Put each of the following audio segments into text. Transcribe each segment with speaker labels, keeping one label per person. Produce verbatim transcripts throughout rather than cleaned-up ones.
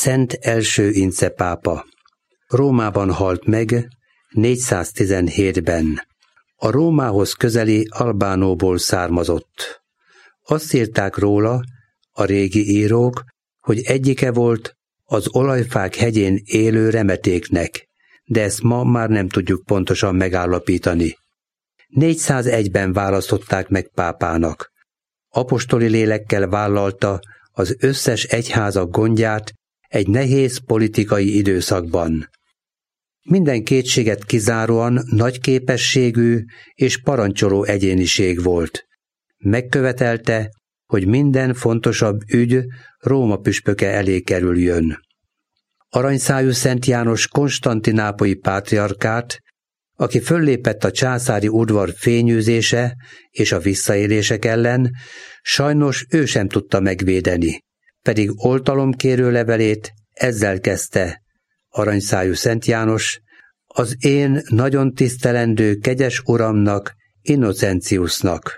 Speaker 1: Szent első Ince pápa. Rómában halt meg négyszáztizenhétben. A Rómához közeli Albánóból származott. Azt írták róla a régi írók, hogy egyike volt az olajfák hegyén élő remetéknek, de ezt ma már nem tudjuk pontosan megállapítani. négyszázegyben választották meg pápának. Apostoli lélekkel vállalta az összes egyházak gondját egy nehéz politikai időszakban. Minden kétséget kizáróan nagy képességű és parancsoló egyéniség volt. Megkövetelte, hogy minden fontosabb ügy Róma püspöke elé kerüljön. Aranyszájú Szent János konstantinápolyi pátriarkát, aki föllépett a császári udvar fényűzése és a visszaélések ellen, sajnos ő sem tudta megvédeni, pedig oltalomkérő levelét ezzel kezdte: Aranyszájú Szent János, az én nagyon tisztelendő kegyes uramnak, Innocentiusnak.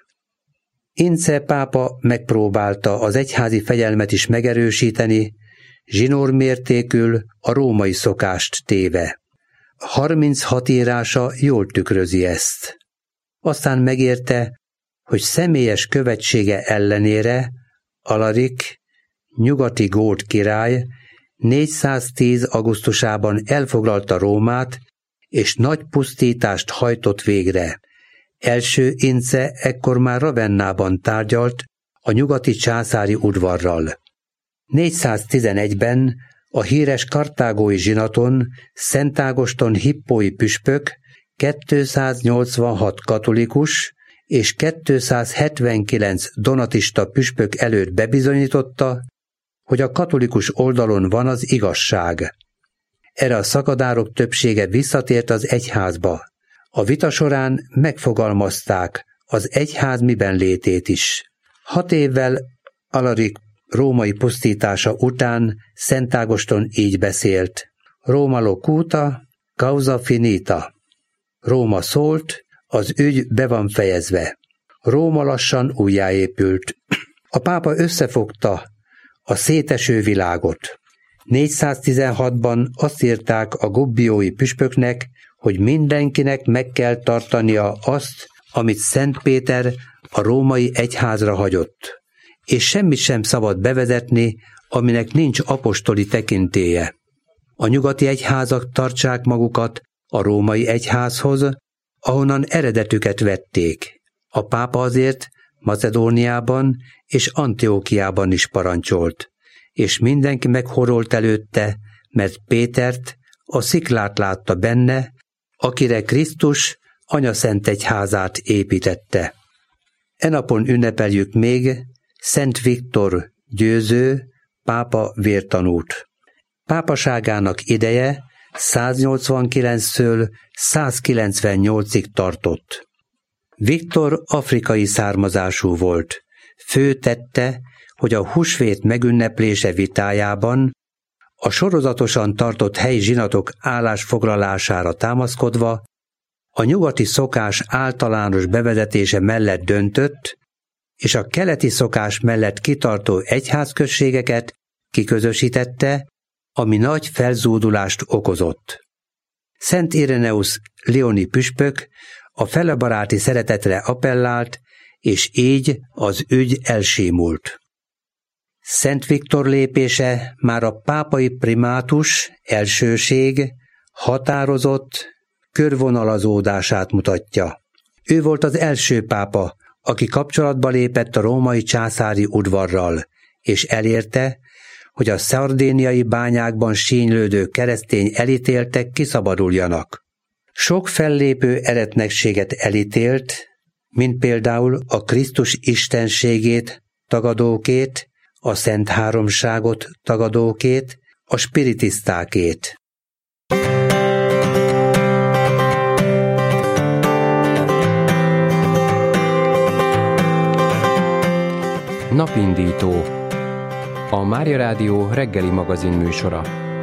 Speaker 1: Ince pápa megpróbálta az egyházi fegyelmet is megerősíteni, zsinórmértékül a római szokást téve. harminchat írása jól tükrözi ezt. Aztán megérte, hogy személyes követsége ellenére Alarik, nyugati gót király négyszáztíz. augusztusában elfoglalta Rómát, és nagy pusztítást hajtott végre. Első Ince ekkor már Ravennában tárgyalt a nyugati császári udvarral. négyszáztizenegyben a híres kartágói zsinaton Szent Ágoston hippói püspök kétszáznyolcvanhat katolikus és kétszázhetvenkilenc donatista püspök előtt bebizonyította, hogy a katolikus oldalon van az igazság. Erre a szakadárok többsége visszatért az egyházba. A vita során megfogalmazták az egyház miben létét is. Hat évvel Alarik római pusztítása után Szent Ágoston így beszélt: Roma locuta, causa finita. Róma szólt, az ügy be van fejezve. Róma lassan újjáépült. A pápa összefogta a széteső világot. négyszáztizenhatban azt írták a gubbiói püspöknek, hogy mindenkinek meg kell tartania azt, amit Szent Péter a római egyházra hagyott, és semmit sem szabad bevezetni, aminek nincs apostoli tekintélye. A nyugati egyházak tartsák magukat a római egyházhoz, ahonnan eredetüket vették. A pápa azért Macedóniában és Antiokiában is parancsolt, és mindenki meghorolt előtte, mert Pétert, a sziklát látta benne, akire Krisztus anyaszentegyházát építette. E napon ünnepeljük még Szent Viktor győző pápa vértanút. Pápaságának ideje száznyolcvankilenctől százkilencvennyolcig tartott. Viktor afrikai származású volt. Fő tette, hogy a húsvét megünneplése vitájában a sorozatosan tartott helyi zsinatok állásfoglalására támaszkodva a nyugati szokás általános bevezetése mellett döntött, és a keleti szokás mellett kitartó egyházközségeket kiközösítette, ami nagy felzúdulást okozott. Szent Ireneusz lioni püspök a felebaráti szeretetre appellált, és így az ügy elsémult. Szent Viktor lépése már a pápai primátus, elsőség, határozott körvonalazódását mutatja. Ő volt az első pápa, aki kapcsolatba lépett a római császári udvarral, és elérte, hogy a szardéniai bányákban sínylődő keresztény elítéltek kiszabaduljanak. Sok fellépő eretnekséget elítélt, mint például a Krisztus istenségét tagadókét, a Szent Háromságot tagadókét, a spiritisztákét.
Speaker 2: Napindító. A Mária Rádió reggeli magazin műsora.